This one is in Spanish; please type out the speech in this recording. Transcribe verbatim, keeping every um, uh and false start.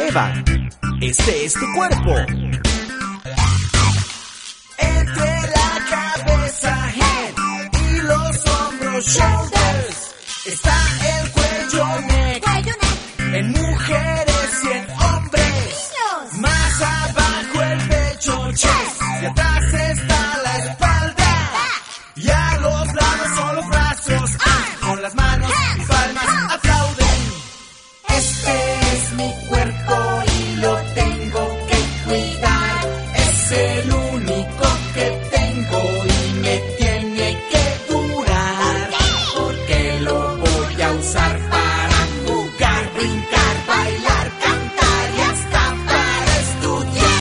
mueva. Este es tu cuerpo. Entre la cabeza, head, y los hombros, shoulders, está el cuello, neck, Cuello, neck. en mujeres y en hombres. Niños. Más abajo el pecho, chest, y atrás está la espalda. Y a los lados son los brazos, ah, con las manos y palmas.